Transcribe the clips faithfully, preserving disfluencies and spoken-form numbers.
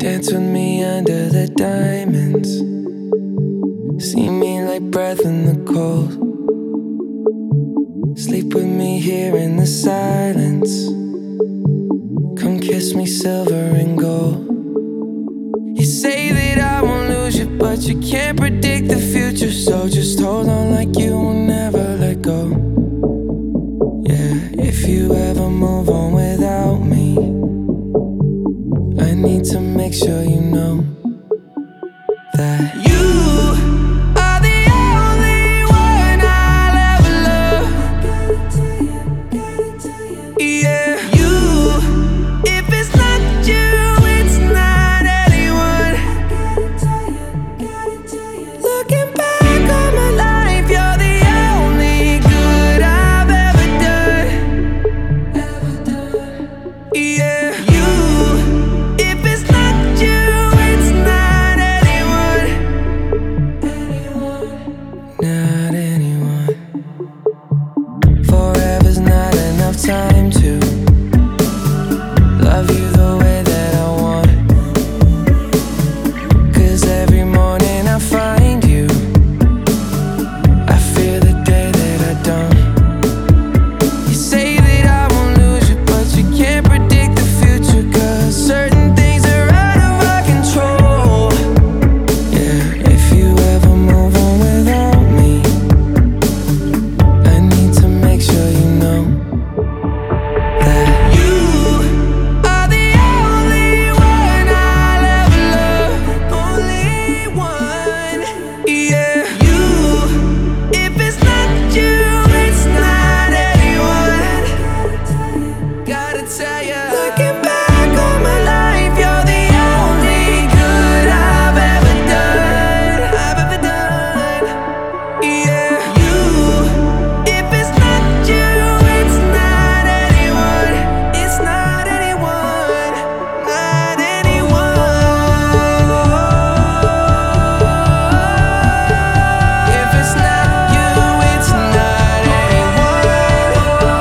Dance with me under the diamonds. See me like breath in the cold. Sleep with me here in the silence. Come kiss me silver and gold. You say that I won't lose you, but you can't predict the future. So just hold on like you will never let go. Yeah, if you ever move on without me, I need to make sure you know that you are the only one I'll ever love. Yeah, you, if it's not you, it's not anyone. Looking back on my life, you're the only good I've ever done. Yeah, you, if it's not you, it's not anyone. Not anyone. Forever's not enough time to love you the way that I want. 'Cause every morning I find you, I fear the day that I don't. You say that I won't lose you, but you can't predict the future. 'Cause certain things are out of our control. Yeah, if you ever move on without me, I need to make sure you know that you are the only one I'll ever love. Only one. Yeah, you, if it's not you, it's not anyone. Gotta tell ya, looking back on my life, you're the only good I've ever done. I've ever done. Yeah, you, if it's not you, it's not anyone. It's not anyone. Not anyone. If it's not you, it's not anyone.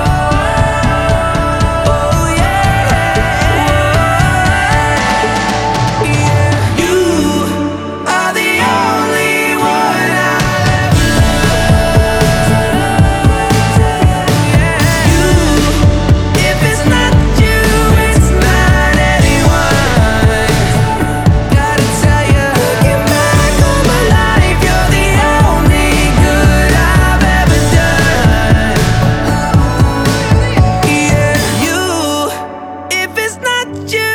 Oh yeah. Yeah, you are the only one I'll ever love. Yeah, you, if it's not you, it's not anyone. Gotta tell ya, looking back on my life, you're the only good I've ever done. Yeah, you, if it's not you,